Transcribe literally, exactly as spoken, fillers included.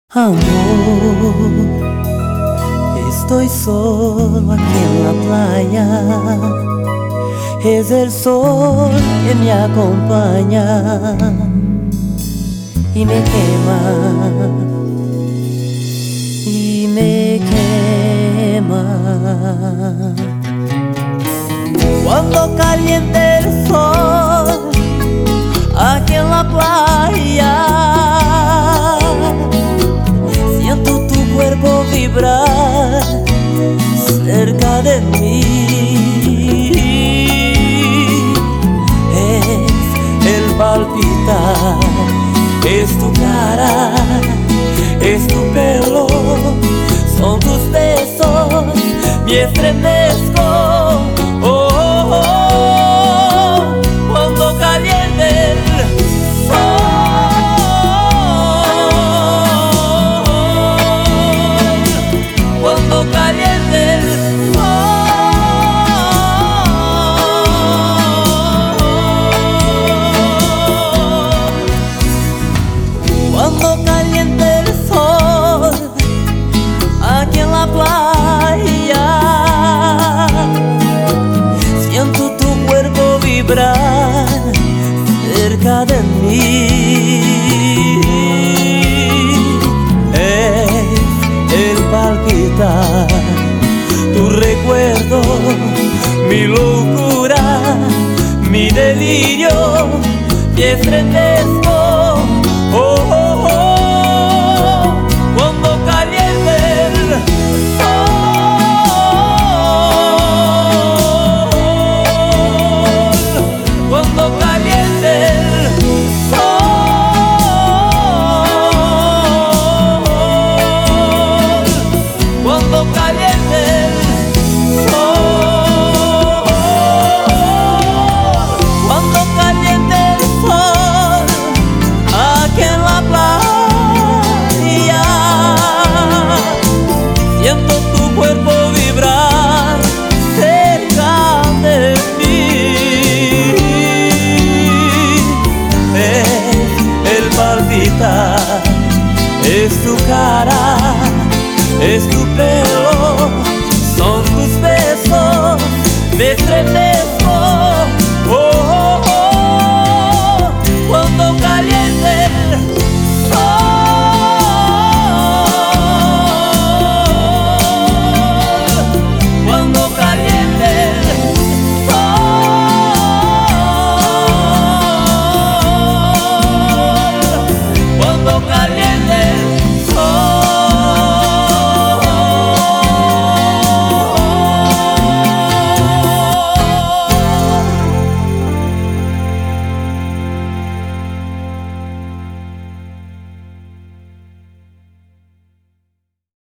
Amor, estoy solo aquí en la playa. Es el sol que me acompaña y me quema, y me quema. Cuando caliente el sol aquí en la playa, siento tu cuerpo vibrar cerca de mí. Es el palpitar, es tu cara, es tu pelo, son tus besos, me estremezco. Oh, oh, oh, cuando caliente el cuando caliente el sol, cuando caliente el sol aquí en la playa, siento tu cuerpo vibrar cerca de mí. Palpitar tu recuerdo, mi locura, mi delirio, me estremezco. Oh, oh, oh, cuando caliente el sol, cuando caliente el cuando caliente el sol, cuando caliente el sol aquí en la playa, siento tu cuerpo vibrar cerca de mí. Es el palpitar, es tu cara, es tu pelo, son tus besos, me estremecen.